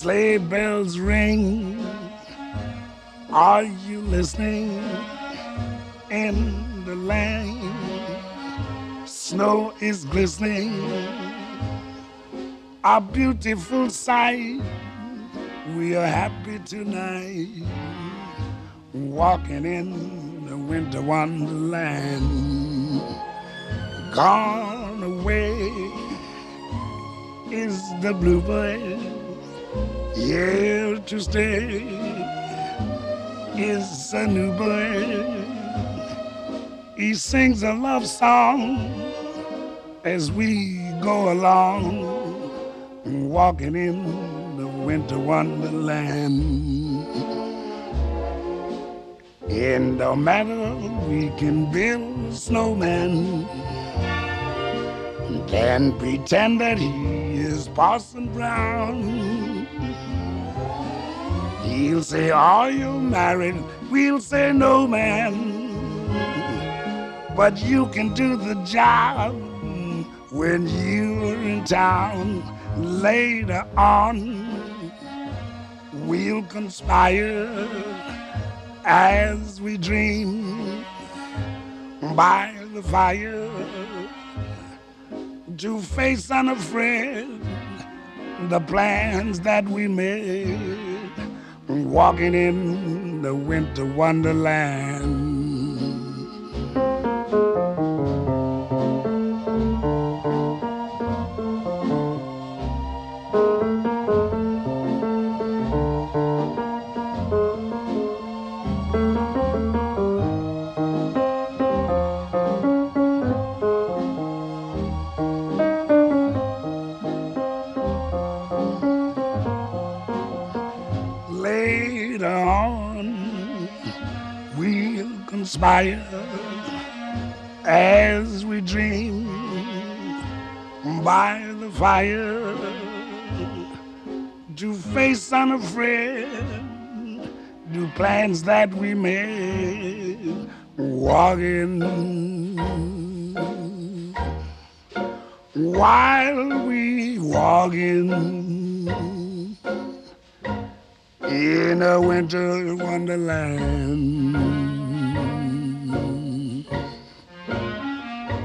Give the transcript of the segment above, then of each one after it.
Sleigh bells ring. Are you listening? In the lane, snow is glistening. A beautiful sight. We are happy tonight, walking in the winter wonderland. Gone away is the bluebird. Here to stay is a new bird. He sings a love song as we go along, walking in the winter wonderland. And no matter, we can build a snowman and pretend that he is Parson Brown. He'll say, are you married? We'll say, no, man. But you can do the job when you're in town. Later on, we'll conspire as we dream by the fire to face unafraid the plans that we made, walking in the winter wonderland. Later on, we'll conspire as we dream by the fire to face unafraid the plans that we made, walking while we walking in a winter wonderland.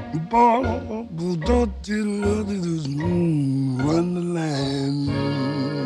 Wonderland.